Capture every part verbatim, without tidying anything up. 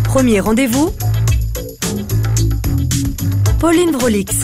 Premier rendez-vous, Pauline Vrolix.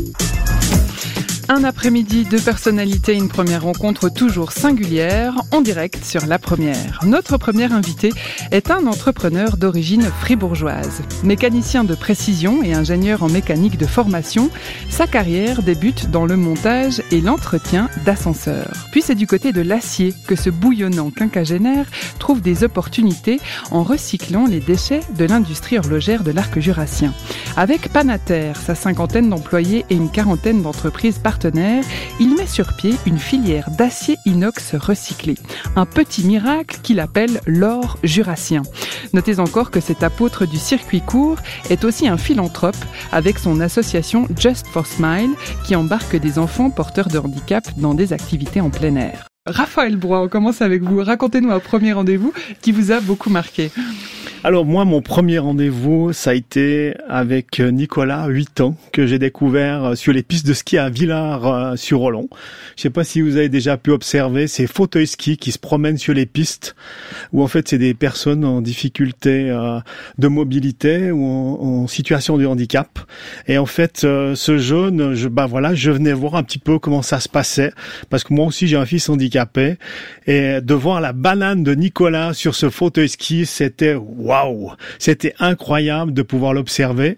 Un après-midi de personnalité, une première rencontre toujours singulière, en direct sur La Première. Notre premier invité est un entrepreneur d'origine fribourgeoise. Mécanicien de précision et ingénieur en mécanique de formation, sa carrière débute dans le montage et l'entretien d'ascenseurs. Puis c'est du côté de l'acier que ce bouillonnant quinquagénaire trouve des opportunités en recyclant les déchets de l'industrie horlogère de l'arc jurassien. Avec Panater, sa cinquantaine d'employés et une quarantaine d'entreprises partenaires, il met sur pied une filière d'acier inox recyclé. Un petit miracle qu'il appelle l'or jurassien. Notez encore que cet apôtre du circuit court est aussi un philanthrope avec son association Just for Smile qui embarque des enfants porteurs de handicap dans des activités en plein air. Raphaël Broye, on commence avec vous. Racontez-nous un premier rendez-vous qui vous a beaucoup marqué. Alors moi, mon premier rendez-vous, ça a été avec Nicolas, huit ans, que j'ai découvert sur les pistes de ski à Villars-sur-Olon. Je sais pas si vous avez déjà pu observer ces fauteuils ski qui se promènent sur les pistes, où en fait c'est des personnes en difficulté euh, de mobilité ou en, en situation de handicap. Et en fait, euh, ce jeune, je, bah voilà, je venais voir un petit peu comment ça se passait, parce que moi aussi j'ai un fils handicapé, et de voir la banane de Nicolas sur ce fauteuil ski, c'était waouh, c'était incroyable de pouvoir l'observer.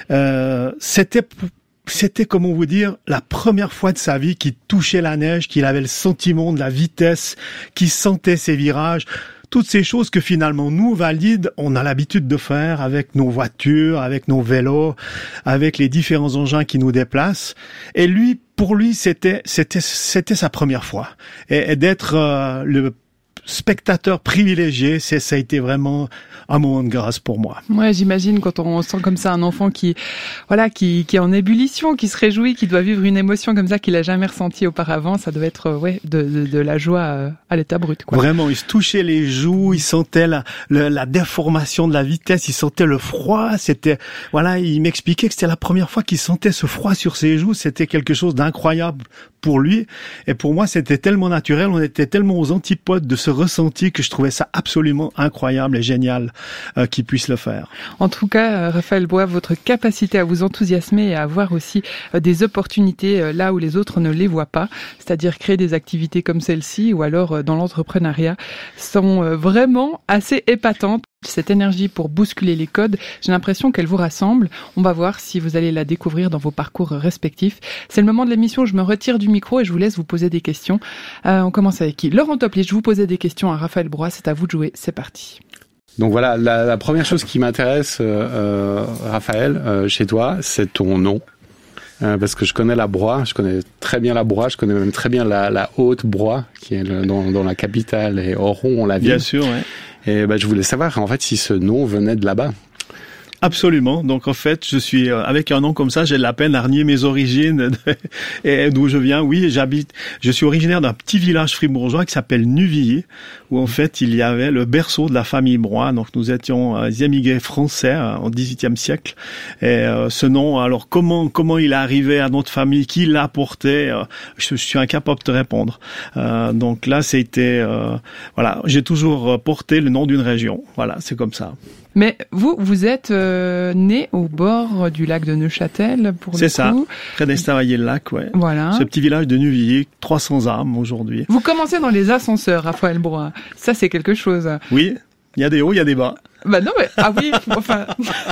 Euh, c'était C'était, comment vous dire, la première fois de sa vie qu'il touchait la neige, qu'il avait le sentiment de la vitesse, qu'il sentait ses virages. Toutes ces choses que finalement, nous, valides, on a l'habitude de faire avec nos voitures, avec nos vélos, avec les différents engins qui nous déplacent. Et lui, pour lui, c'était, c'était, c'était sa première fois. Et, et d'être euh, le spectateur privilégié, c'est, ça a été vraiment un moment de grâce pour moi. Ouais, j'imagine quand on sent comme ça un enfant qui, voilà, qui, qui est en ébullition, qui se réjouit, qui doit vivre une émotion comme ça qu'il a jamais ressentie auparavant, ça doit être, ouais, de, de, de la joie à l'état brut, quoi. Vraiment, il se touchait les joues, il sentait la, la, la déformation de la vitesse, il sentait le froid, c'était, voilà, il m'expliquait que c'était la première fois qu'il sentait ce froid sur ses joues, c'était quelque chose d'incroyable pour lui, et pour moi, c'était tellement naturel, on était tellement aux antipodes de ce ressenti que je trouvais ça absolument incroyable et génial euh, qu'il puisse le faire. En tout cas, Raphaël Broye, votre capacité à vous enthousiasmer et à voir aussi euh, des opportunités euh, là où les autres ne les voient pas, c'est-à-dire créer des activités comme celle-ci ou alors euh, dans l'entrepreneuriat, sont euh, vraiment assez épatantes. Cette énergie pour bousculer les codes, j'ai l'impression qu'elle vous rassemble. On va voir si vous allez la découvrir dans vos parcours respectifs. C'est le moment de l'émission, je me retire du micro et je vous laisse vous poser des questions. Euh, on commence avec qui ? Laurent Toplich, je vous posais des questions à Raphaël Broye, c'est à vous de jouer, c'est parti. Donc voilà, la, la première chose qui m'intéresse, euh, Raphaël, euh, chez toi, c'est ton nom. Euh, parce que je connais la Broye, je connais très bien la Broye, je connais même très bien la, la haute Broye, qui est le, dans, dans la capitale, et Oron, la ville. Bien sûr, ouais. Et ben, je voulais savoir, en fait, si ce nom venait de là-bas. Absolument. Donc en fait, je suis avec un nom comme ça, j'ai de la peine à renier mes origines et d'où je viens. Oui, j'habite. Je suis originaire d'un petit village fribourgeois qui s'appelle Nuvilliers, où en fait il y avait le berceau de la famille Broye. Donc nous étions des émigrés français au dix-huitième siècle. Et euh, ce nom, alors comment comment il est arrivé à notre famille, qui l'a porté, euh, je, je suis incapable de te répondre. Euh, donc là, c'était euh, voilà, j'ai toujours porté le nom d'une région. Voilà, c'est comme ça. Mais vous, vous êtes euh, né au bord du lac de Neuchâtel, pour le coup. C'est ça, près d'Estavayer-le-Lac, ouais. Voilà. Ce petit village de Nuvilliers, trois cents âmes aujourd'hui. Vous commencez dans les ascenseurs, Raphaël Broye. Ça, c'est quelque chose. Oui, il y a des hauts, il y a des bas. Bah non, mais, ah oui, enfin...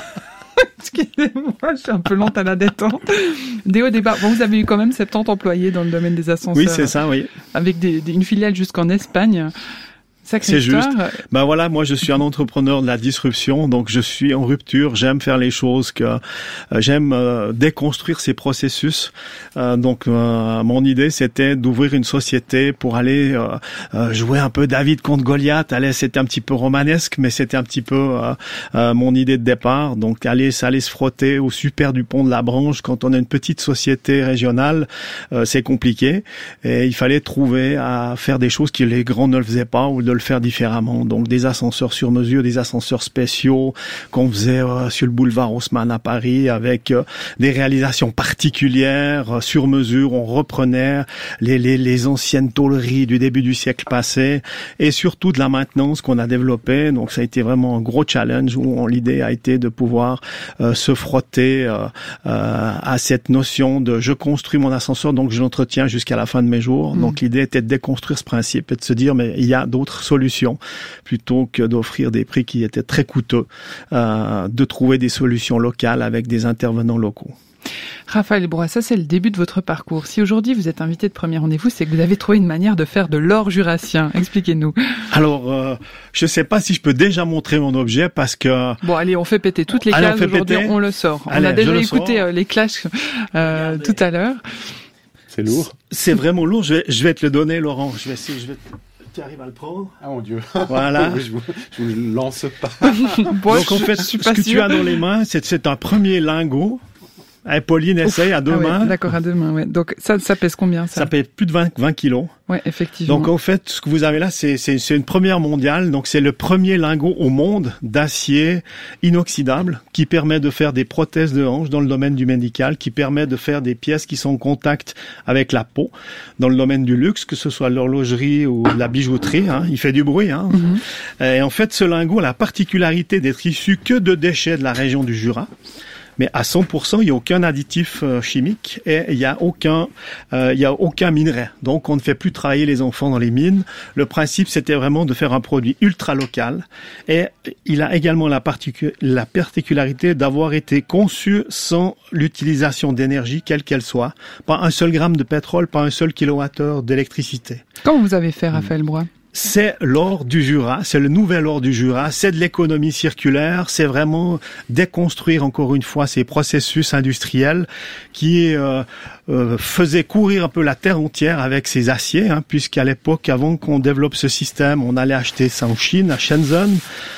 Excusez-moi, je suis un peu lente à la détente. Des hauts, des bas. Bon, vous avez eu quand même soixante-dix employés dans le domaine des ascenseurs. Oui, c'est ça, oui. Avec des, des, une filiale jusqu'en Espagne. Sacrée c'est histoire. Juste. Ben voilà, moi je suis un entrepreneur de la disruption, donc je suis en rupture. J'aime faire les choses que euh, j'aime euh, déconstruire ces processus. Euh, donc euh, mon idée c'était d'ouvrir une société pour aller euh, euh, jouer un peu David contre Goliath. Allez, c'était un petit peu romanesque, mais c'était un petit peu euh, euh, mon idée de départ. Donc aller, aller se frotter au super du pont de la Branche quand on a une petite société régionale, euh, c'est compliqué. Et il fallait trouver à faire des choses que les grands ne le faisaient pas ou de le le faire différemment. Donc des ascenseurs sur mesure, des ascenseurs spéciaux qu'on faisait euh, sur le boulevard Haussmann à Paris avec euh, des réalisations particulières euh, sur mesure. On reprenait les, les, les anciennes tôleries du début du siècle passé et surtout de la maintenance qu'on a développée. Donc ça a été vraiment un gros challenge où l'idée a été de pouvoir euh, se frotter euh, euh, à cette notion de je construis mon ascenseur donc je l'entretiens jusqu'à la fin de mes jours. Mmh. Donc l'idée était de déconstruire ce principe et de se dire mais il y a d'autres solutions plutôt que d'offrir des prix qui étaient très coûteux, euh, de trouver des solutions locales avec des intervenants locaux. Raphaël Broye, ça c'est le début de votre parcours. Si aujourd'hui vous êtes invité de premier rendez-vous, c'est que vous avez trouvé une manière de faire de l'or jurassien. Expliquez-nous. Alors, euh, je sais pas si je peux déjà montrer mon objet parce que... Bon, allez, on fait péter toutes les allez, cases aujourd'hui, on le sort. Allez, on a déjà écouté euh, les clashs euh, tout à l'heure. C'est lourd. C'est vraiment lourd. Je vais, je vais te le donner, Laurent. Je vais essayer, je vais... Tu arrives à le prendre? Ah mon Dieu. Voilà. je, vous, je vous le lance pas. Bon, donc en fait, ce que sûre. tu as dans les mains, c'est, c'est un premier lingot. Hey, Pauline, essaye à deux ah mains. Ouais, d'accord, à deux mains, ouais. Donc, ça, ça pèse combien, ça? Ça pèse plus de vingt, vingt kilos. Ouais, effectivement. Donc, en fait, ce que vous avez là, c'est, c'est, c'est une première mondiale. Donc, c'est le premier lingot au monde d'acier inoxydable qui permet de faire des prothèses de hanche dans le domaine du médical, qui permet de faire des pièces qui sont en contact avec la peau dans le domaine du luxe, que ce soit l'horlogerie ou la bijouterie, hein. Il fait du bruit, hein. Mm-hmm. Et en fait, ce lingot a la particularité d'être issu que de déchets de la région du Jura. Mais à cent pour cent, il n'y a aucun additif euh, chimique et il n'y a aucun, euh, il y a aucun minerai. Donc, on ne fait plus travailler les enfants dans les mines. Le principe, c'était vraiment de faire un produit ultra local. Et il a également la, particu- la particularité d'avoir été conçu sans l'utilisation d'énergie, quelle qu'elle soit. Pas un seul gramme de pétrole, pas un seul kilowattheure d'électricité. Comment vous avez fait, Raphaël Broye? C'est l'or du Jura, c'est le nouvel or du Jura, c'est de l'économie circulaire, c'est vraiment déconstruire encore une fois ces processus industriels qui euh, euh, faisaient courir un peu la terre entière avec ces aciers, hein, puisqu'à l'époque, avant qu'on développe ce système, on allait acheter ça en Chine, à Shenzhen.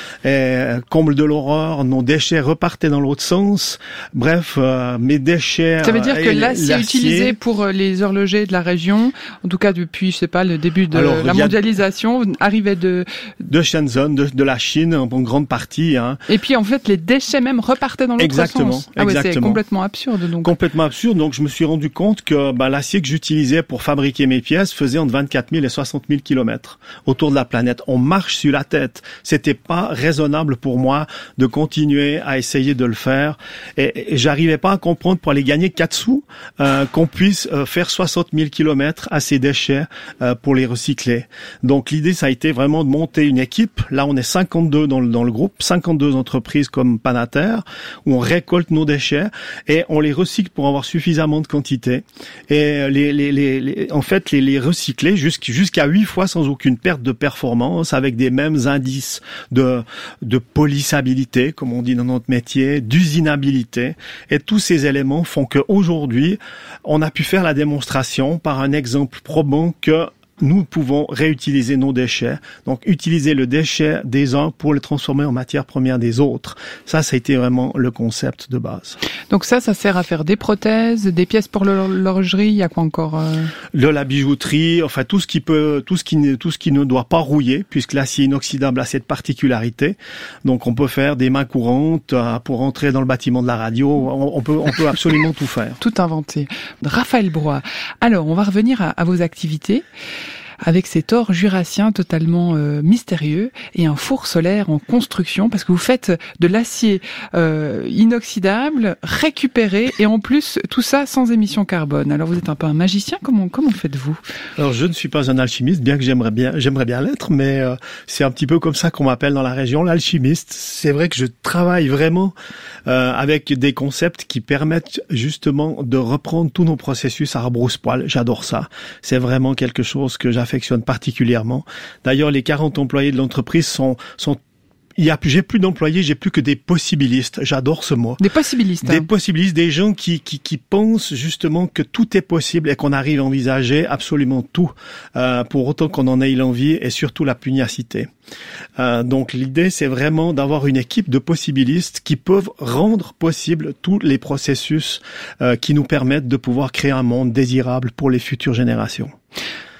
Et, comble de l'horreur, nos déchets repartaient dans l'autre sens. Bref, euh, mes déchets... Ça veut dire que euh, l'acier utilisé pour les horlogers de la région, en tout cas depuis, je sais pas, le début de Alors, la mondialisation, arrivait de... De Shenzhen, de, de la Chine, en grande partie. Hein. Et puis, en fait, les déchets même repartaient dans l'autre exactement, sens. Ah exactement. Ouais, c'est complètement absurde, donc. Complètement absurde. Donc, je me suis rendu compte que bah, l'acier que j'utilisais pour fabriquer mes pièces faisait entre vingt-quatre mille et soixante mille kilomètres autour de la planète. On marche sur la tête. C'était pas raisonnable pour moi de continuer à essayer de le faire et, et j'arrivais pas à comprendre pour aller gagner quatre sous euh, qu'on puisse euh, faire soixante mille kilomètres à ces déchets euh, pour les recycler. Donc l'idée ça a été vraiment de monter une équipe. Là on est cinquante-deux dans le, dans le groupe, cinquante-deux entreprises comme Panater où on récolte nos déchets et on les recycle pour avoir suffisamment de quantité et les, les, les, les en fait les, les recycler jusqu'à jusqu'à huit fois sans aucune perte de performance avec des mêmes indices de de polissabilité, comme on dit dans notre métier, d'usinabilité. Et tous ces éléments font qu'aujourd'hui, on a pu faire la démonstration par un exemple probant que nous pouvons réutiliser nos déchets. Donc, utiliser le déchet des uns pour le transformer en matière première des autres. Ça, ça a été vraiment le concept de base. Donc ça, ça sert à faire des prothèses, des pièces pour l'horlogerie. Il y a quoi encore euh... De la bijouterie, enfin tout ce qui peut, tout ce qui, tout ce qui ne doit pas rouiller, puisque l'acier inoxydable a cette particularité. Donc, on peut faire des mains courantes euh, pour entrer dans le bâtiment de la radio. On, on peut, on peut absolument tout faire. Tout inventer. Raphaël Broye. Alors, on va revenir à, à vos activités. Avec cet or jurassien totalement euh, mystérieux et un four solaire en construction, parce que vous faites de l'acier euh, inoxydable, récupéré, et en plus, tout ça sans émission carbone. Alors vous êtes un peu un magicien, comment, comment faites-vous? Alors je ne suis pas un alchimiste, bien que j'aimerais bien, j'aimerais bien l'être, mais euh, c'est un petit peu comme ça qu'on m'appelle dans la région, l'alchimiste. C'est vrai que je travaille vraiment euh, avec des concepts qui permettent justement de reprendre tous nos processus à rebrousse-poil. J'adore ça. C'est vraiment quelque chose que j'affectionne particulièrement. D'ailleurs, les quarante employés de l'entreprise sont, sont il y a, j'ai plus d'employés, j'ai plus que des possibilistes. J'adore ce mot. Des possibilistes. Des hein. possibilistes, des gens qui, qui, qui pensent justement que tout est possible et qu'on arrive à envisager absolument tout, euh, pour autant qu'on en ait l'envie et surtout la pugnacité. Euh, donc l'idée, c'est vraiment d'avoir une équipe de possibilistes qui peuvent rendre possible tous les processus euh, qui nous permettent de pouvoir créer un monde désirable pour les futures générations.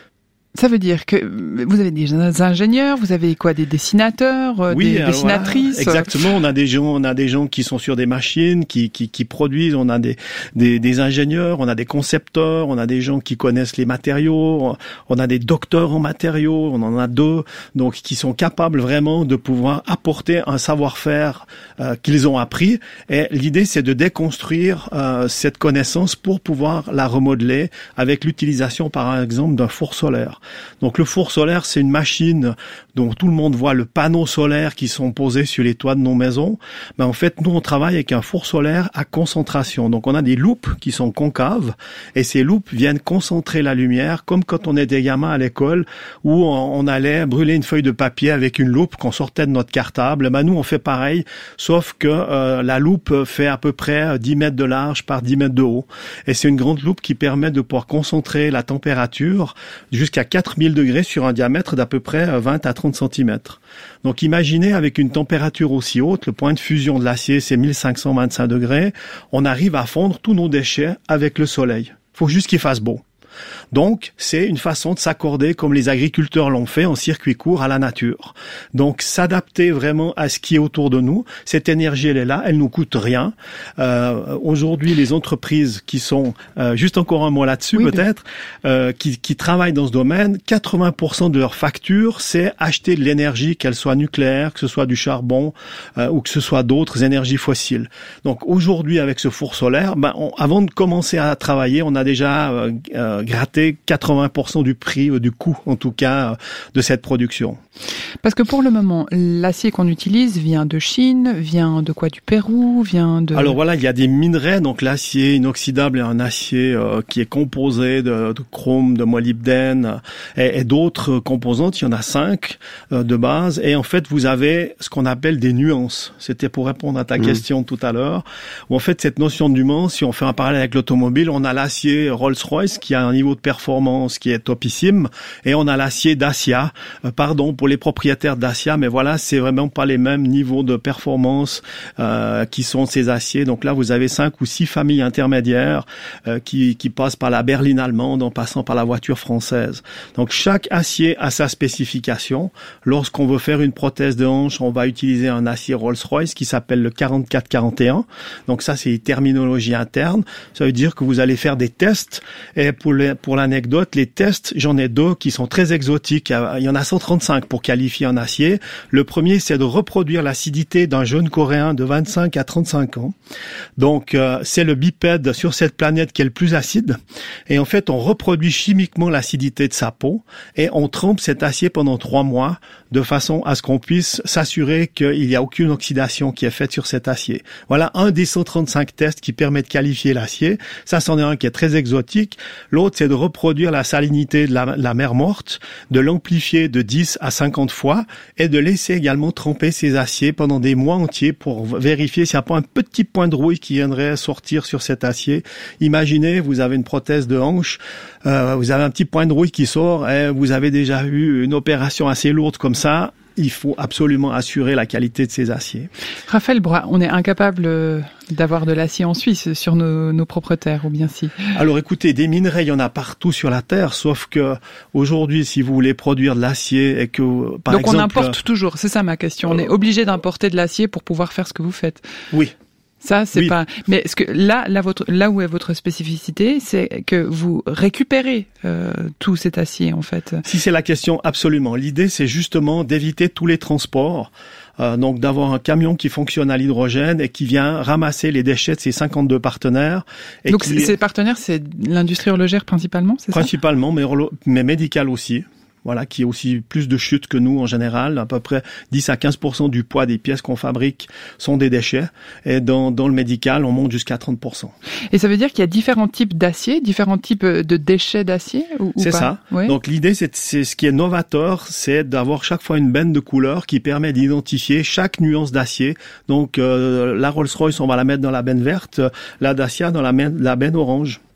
Ça veut dire que vous avez des ingénieurs, vous avez quoi, des dessinateurs, oui, des dessinatrices. Voilà, exactement. On a des gens, on a des gens qui sont sur des machines, qui qui, qui produisent. On a des, des des ingénieurs, on a des concepteurs, on a des gens qui connaissent les matériaux. On a des docteurs en matériaux. On en a deux, donc qui sont capables vraiment de pouvoir apporter un savoir-faire euh, qu'ils ont appris. Et l'idée, c'est de déconstruire euh, cette connaissance pour pouvoir la remodeler avec l'utilisation, par exemple, d'un four solaire. Donc le four solaire, c'est une machine dont tout le monde voit le panneau solaire qui sont posés sur les toits de nos maisons. Mais en fait, nous, on travaille avec un four solaire à concentration. Donc on a des loupes qui sont concaves et ces loupes viennent concentrer la lumière comme quand on était gamin à l'école où on, on allait brûler une feuille de papier avec une loupe qu'on sortait de notre cartable. Ben nous, on fait pareil, sauf que euh, la loupe fait à peu près dix mètres de large par dix mètres de haut. Et c'est une grande loupe qui permet de pouvoir concentrer la température jusqu'à quatre mille degrés sur un diamètre d'à peu près vingt à trente centimètres. Donc imaginez avec une température aussi haute, le point de fusion de l'acier c'est mille cinq cent vingt-cinq degrés, on arrive à fondre tous nos déchets avec le soleil. Il faut juste qu'il fasse beau. Donc, c'est une façon de s'accorder, comme les agriculteurs l'ont fait, en circuit court à la nature. Donc, s'adapter vraiment à ce qui est autour de nous. Cette énergie, elle est là, elle nous coûte rien. Euh, aujourd'hui, les entreprises qui sont, euh, juste encore un mot là-dessus oui, peut-être, euh, qui, qui travaillent dans ce domaine, quatre-vingts pour cent de leur facture, c'est acheter de l'énergie, qu'elle soit nucléaire, que ce soit du charbon euh, ou que ce soit d'autres énergies fossiles. Donc, aujourd'hui, avec ce four solaire, ben, on, avant de commencer à travailler, on a déjà euh, euh, gratter quatre-vingts pour cent du prix, du coût en tout cas, de cette production. Parce que pour le moment, l'acier qu'on utilise vient de Chine, vient de quoi, du Pérou, vient de... Alors voilà, il y a des minerais, donc l'acier inoxydable est un acier euh, qui est composé de, de chrome, de molybdène et, et d'autres composantes, il y en a cinq euh, de base, et en fait vous avez ce qu'on appelle des nuances. C'était pour répondre à ta mmh. question tout à l'heure, où en fait cette notion de nuance, si on fait un parallèle avec l'automobile, on a l'acier Rolls-Royce qui a un niveau de performance qui est topissime, et on a l'acier Dacia, euh, pardon pour les propriétaires Dacia, mais voilà, c'est vraiment pas les mêmes niveaux de performance euh, qui sont ces aciers. Donc là, vous avez cinq ou six familles intermédiaires euh, qui, qui passent par la berline allemande en passant par la voiture française. Donc chaque acier a sa spécification. Lorsqu'on veut faire une prothèse de hanche, on va utiliser un acier Rolls-Royce qui s'appelle le quarante-quatre quarante et un. Donc ça, c'est une terminologie interne. Ça veut dire que vous allez faire des tests, et pour les, pour l'anecdote, les tests, j'en ai deux qui sont très exotiques. Il y en a cent trente-cinq pour qualifier un acier. Le premier, c'est de reproduire l'acidité d'un jeune Coréen de vingt-cinq à trente-cinq ans. Donc, euh, c'est le bipède sur cette planète qui est le plus acide. Et en fait, on reproduit chimiquement l'acidité de sa peau et on trempe cet acier pendant trois mois de façon à ce qu'on puisse s'assurer qu'il n'y a aucune oxydation qui est faite sur cet acier. Voilà un des cent trente-cinq tests qui permet de qualifier l'acier. Ça, c'en est un qui est très exotique. L'autre, c'est de reproduire la salinité de la, la mer morte, de l'amplifier de dix à cinquante fois et de laisser également tremper ces aciers pendant des mois entiers pour vérifier s'il n'y a pas un petit point de rouille qui viendrait sortir sur cet acier. Imaginez, vous avez une prothèse de hanche, euh, vous avez un petit point de rouille qui sort et vous avez déjà eu une opération assez lourde comme ça. Il faut absolument assurer la qualité de ces aciers. Raphaël Broye, on est incapable d'avoir de l'acier en Suisse sur nos, nos propres terres, ou bien si? Alors écoutez, des minerais, il y en a partout sur la Terre, sauf que aujourd'hui, si vous voulez produire de l'acier et que, par Donc exemple... on importe toujours, c'est ça ma question. On est obligé d'importer de l'acier pour pouvoir faire ce que vous faites. Oui. Ça, c'est oui. pas. Mais ce que là, là, votre, là où est votre spécificité, c'est que vous récupérez euh, tout cet acier, en fait. Si c'est la question, absolument. L'idée, c'est justement d'éviter tous les transports. Euh, donc d'avoir un camion qui fonctionne à l'hydrogène et qui vient ramasser les déchets de ses cinquante-deux partenaires. Et donc qui... ces partenaires, c'est l'industrie horlogère principalement, c'est ça? Principalement, mais, mais médical aussi. Voilà, qui est aussi plus de chute que nous en général. À peu près dix à quinze pour cent du poids des pièces qu'on fabrique sont des déchets. Et dans, dans le médical, on monte jusqu'à trente pour cent. Et ça veut dire qu'il y a différents types d'acier, différents types de déchets d'acier ou, ou C'est pas? ça. Oui. Donc l'idée, c'est, c'est ce qui est novateur, c'est d'avoir chaque fois une benne de couleur qui permet d'identifier chaque nuance d'acier. Donc euh, la Rolls-Royce, on va la mettre dans la benne verte, la Dacia dans la, la benne orange.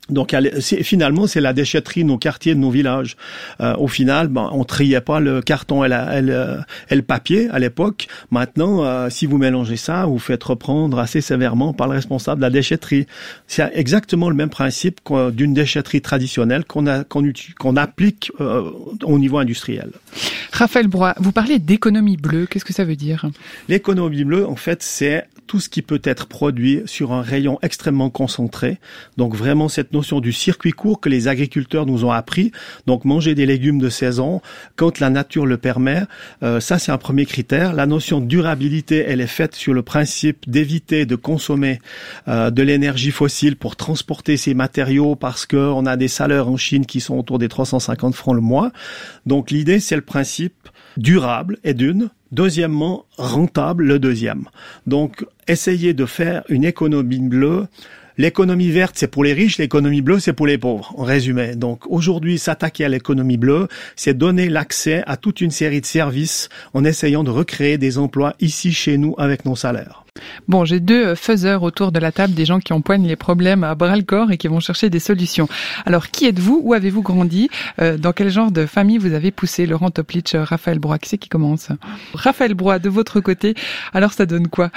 Donc c'est, finalement, c'est la déchetterie de nos quartiers, de nos villages. Euh, au final, ben, on triait pas le carton et, la, et, le, et le papier à l'époque. Maintenant, euh, si vous mélangez ça, vous faites reprendre assez sévèrement par le responsable de la déchetterie. C'est exactement le même principe d'une déchetterie traditionnelle qu'on, a, qu'on, qu'on applique euh, au niveau industriel. Raphaël Broye, vous parlez d'économie bleue. Qu'est-ce que ça veut dire? L'économie bleue, en fait, c'est tout ce qui peut être produit sur un rayon extrêmement concentré. Donc vraiment cette notion du circuit court que les agriculteurs nous ont appris. Donc manger des légumes de saison quand la nature le permet, euh, ça c'est un premier critère. La notion de durabilité, elle est faite sur le principe d'éviter de consommer euh, de l'énergie fossile pour transporter ces matériaux parce que on a des salaires en Chine qui sont autour des trois cent cinquante francs le mois. Donc l'idée c'est le principe durable et d'une. Deuxièmement, rentable, le deuxième. Donc, essayer de faire une économie bleue. L'économie verte, c'est pour les riches, l'économie bleue, c'est pour les pauvres, en résumé. Donc, aujourd'hui, s'attaquer à l'économie bleue, c'est donner l'accès à toute une série de services en essayant de recréer des emplois ici, chez nous, avec nos salaires. Bon, j'ai deux faiseurs autour de la table, des gens qui empoignent les problèmes à bras-le-corps et qui vont chercher des solutions. Alors, qui êtes-vous? Où avez-vous grandi? euh, Dans quel genre de famille vous avez poussé? Laurent Toplitzsch, Raphaël Broye, qui c'est qui commence? Raphaël Broye, de votre côté, alors ça donne quoi?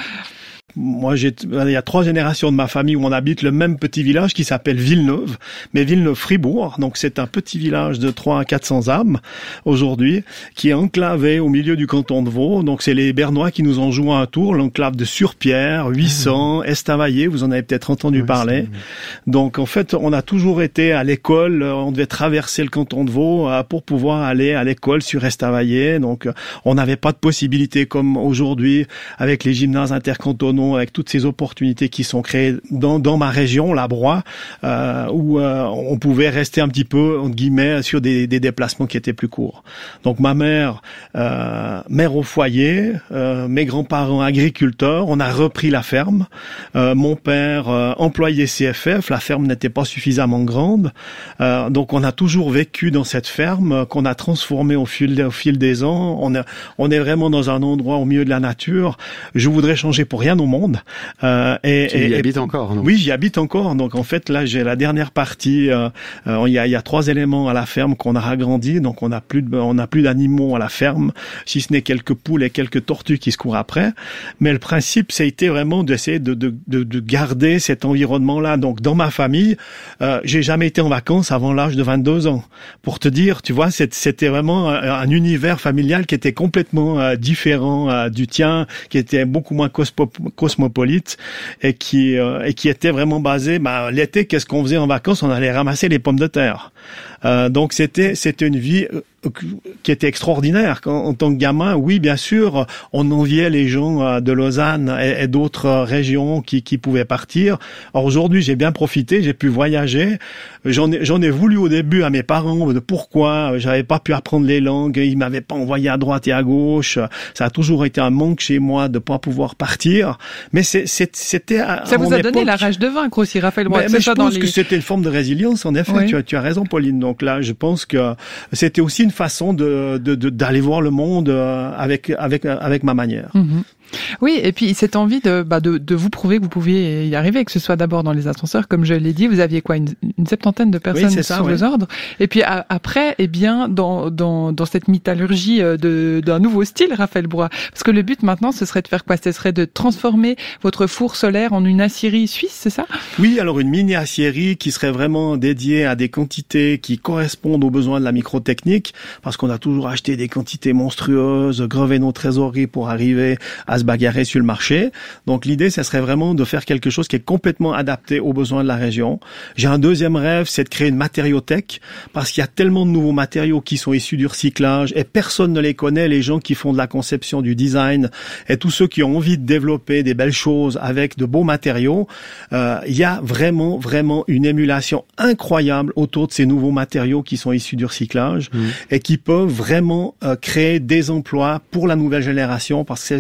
Moi, j'ai, il y a trois générations de ma famille où on habite le même petit village qui s'appelle Villeneuve, mais Villeneuve-Fribourg. Donc, c'est un petit village de trois à quatre cents âmes aujourd'hui, qui est enclavé au milieu du canton de Vaud. Donc, c'est les Bernois qui nous ont joué un tour, l'enclave de Surpierre, huit cents, mmh. Estavayer, vous en avez peut-être entendu oui, parler. Donc, en fait, on a toujours été à l'école, on devait traverser le canton de Vaud pour pouvoir aller à l'école sur Estavayer. Donc, on n'avait pas de possibilité comme aujourd'hui avec les gymnases intercantonaux, avec toutes ces opportunités qui sont créées dans, dans ma région, la Broye, euh, où euh, on pouvait rester un petit peu, entre guillemets, sur des, des déplacements qui étaient plus courts. Donc ma mère, euh, mère au foyer, euh, mes grands-parents agriculteurs, on a repris la ferme. Euh, mon père, euh, employé C F F, la ferme n'était pas suffisamment grande. Euh, donc on a toujours vécu dans cette ferme euh, qu'on a transformée au fil, au fil des ans. On, a, on est vraiment dans un endroit au milieu de la nature. Je voudrais changer pour rien au monde. Euh, et, tu y et, habites encore, non? Oui, j'y habite encore. Donc en fait, là, j'ai la dernière partie. Euh, euh, il y a, il y a trois éléments à la ferme qu'on a agrandi. Donc on a plus de, on a plus d'animaux à la ferme, si ce n'est quelques poules et quelques tortues qui se courent après. Mais le principe, ça a été vraiment d'essayer de, de, de, de garder cet environnement-là. Donc dans ma famille, euh, j'ai jamais été en vacances avant l'âge de vingt-deux ans. Pour te dire, tu vois, c'était vraiment un, un univers familial qui était complètement euh, différent euh, du tien, qui était beaucoup moins cosmo cosmopolite et qui euh, et qui était vraiment basé. Bah, l'été, qu'est-ce qu'on faisait en vacances? On allait ramasser les pommes de terre. Euh, donc c'était c'était une vie qui était extraordinaire. En, en tant que gamin, oui, bien sûr, on enviait les gens de Lausanne et, et d'autres régions qui, qui pouvaient partir. Or aujourd'hui, j'ai bien profité, j'ai pu voyager. J'en ai, j'en ai voulu au début à mes parents de pourquoi j'avais pas pu apprendre les langues, ils m'avaient pas envoyé à droite et à gauche. Ça a toujours été un manque chez moi de pas pouvoir partir. Mais c'est, c'est, c'était à ça vous a époque... donné la rage de vaincre aussi, Raphaël Broye. Mais, mais je pense les... que c'était une forme de résilience, en effet. Oui. Tu as, tu as raison, Pauline. Donc là, je pense que c'était aussi une façon de, de, de d'aller voir le monde avec avec avec ma manière. Mmh. Oui, et puis cette envie de, bah de, de vous prouver que vous pouviez y arriver, que ce soit d'abord dans les ascenseurs, comme je l'ai dit, vous aviez quoi, une, une septantaine de personnes oui, ça, sous oui. vos ordres, et puis à, après, eh bien, dans, dans, dans cette métallurgie de, d'un nouveau style, Raphaël Broye, parce que le but maintenant, ce serait de faire quoi? Ce serait de transformer votre four solaire en une aciérie suisse, c'est ça? Oui, alors une mini aciérie qui serait vraiment dédiée à des quantités qui correspondent aux besoins de la microtechnique, parce qu'on a toujours acheté des quantités monstrueuses, grevé nos trésoreries pour arriver à se bagarrer sur le marché. Donc l'idée, ça serait vraiment de faire quelque chose qui est complètement adapté aux besoins de la région. J'ai un deuxième rêve, c'est de créer une matériothèque, parce qu'il y a tellement de nouveaux matériaux qui sont issus du recyclage et personne ne les connaît, les gens qui font de la conception, du design et tous ceux qui ont envie de développer des belles choses avec de beaux matériaux. Euh, il y a vraiment, vraiment une émulation incroyable autour de ces nouveaux matériaux qui sont issus du recyclage mmh. et qui peuvent vraiment euh, créer des emplois pour la nouvelle génération, parce que c'est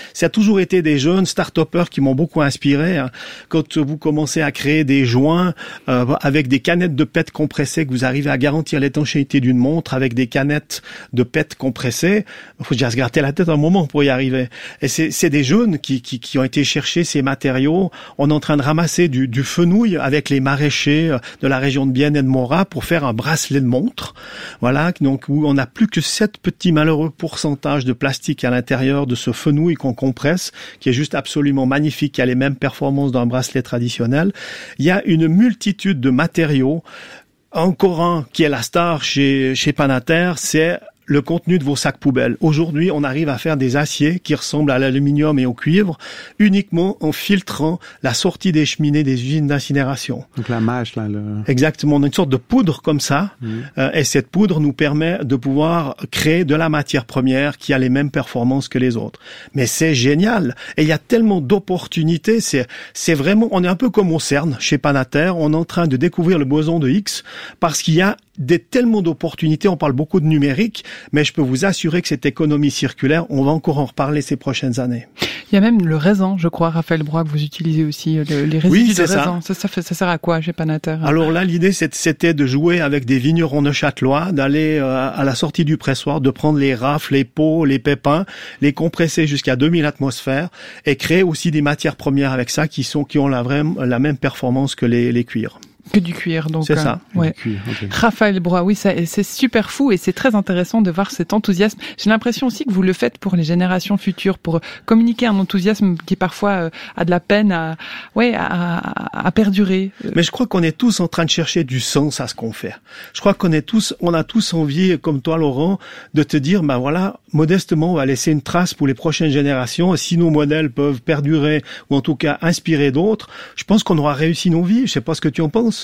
ça a toujours été des jeunes start-upers qui m'ont beaucoup inspiré. Hein. Quand vous commencez à créer des joints euh, avec des canettes de P E T compressées, que vous arrivez à garantir l'étanchéité d'une montre avec des canettes de P E T compressées, il faut déjà se gratter la tête un moment pour y arriver. Et c'est, c'est des jeunes qui, qui, qui ont été chercher ces matériaux. On est en train de ramasser du, du fenouil avec les maraîchers de la région de Bienne et de Morat pour faire un bracelet de montre. Voilà, donc où on n'a plus que sept petits malheureux pourcentages de plastique à l'intérieur de ce fenouil qu'on compresse, qui est juste absolument magnifique, qui a les mêmes performances d'un bracelet traditionnel. Il y a une multitude de matériaux. Encore un qui est la star chez, chez Panater, c'est le contenu de vos sacs poubelles. Aujourd'hui, on arrive à faire des aciers qui ressemblent à l'aluminium et au cuivre uniquement en filtrant la sortie des cheminées des usines d'incinération. Donc la mâche, là. Le... Exactement. On a une sorte de poudre comme ça. Mmh. Euh, et cette poudre nous permet de pouvoir créer de la matière première qui a les mêmes performances que les autres. Mais c'est génial. Et il y a tellement d'opportunités. C'est, c'est vraiment, on est un peu comme au CERN, chez Panater. On est en train de découvrir le boson de Higgs parce qu'il y a des tellement d'opportunités. On parle beaucoup de numérique, mais je peux vous assurer que cette économie circulaire, on va encore en reparler ces prochaines années. Il y a même le raisin, je crois, Raphaël Broye, que vous utilisez aussi, le, les résidus oui, de ça. raisin. Ça, ça, fait, ça sert à quoi chez Panater? Alors là, l'idée, c'était de jouer avec des vignerons neuchâtelois, d'aller euh, à la sortie du pressoir, de prendre les rafles, les pots, les pépins, les compresser jusqu'à deux mille atmosphères et créer aussi des matières premières avec ça qui sont qui ont la, vraie, la même performance que les, les cuirs. Que du cuir, donc. C'est ça. Euh, ouais. Cuir, okay. Raphaël Broye, oui, ça, c'est super fou et c'est très intéressant de voir cet enthousiasme. J'ai l'impression aussi que vous le faites pour les générations futures, pour communiquer un enthousiasme qui parfois euh, a de la peine à, ouais, à, à, à perdurer. Mais je crois qu'on est tous en train de chercher du sens à ce qu'on fait. Je crois qu'on est tous, on a tous envie, comme toi, Laurent, de te dire, ben voilà, modestement, on va laisser une trace pour les prochaines générations. Si nos modèles peuvent perdurer ou en tout cas inspirer d'autres, je pense qu'on aura réussi nos vies. Je sais pas ce que tu en penses.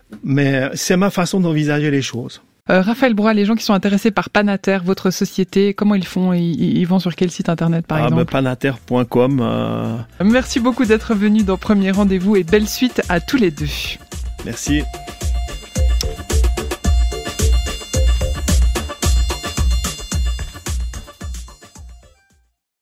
Mais c'est ma façon d'envisager les choses. Euh, Raphaël Broye, les gens qui sont intéressés par Panater, votre société, comment ils font? Ils, ils vont sur quel site internet, par ah, exemple? ben, panater point com. Euh... Merci beaucoup d'être venu dans Premier Rendez-vous et belle suite à tous les deux. Merci.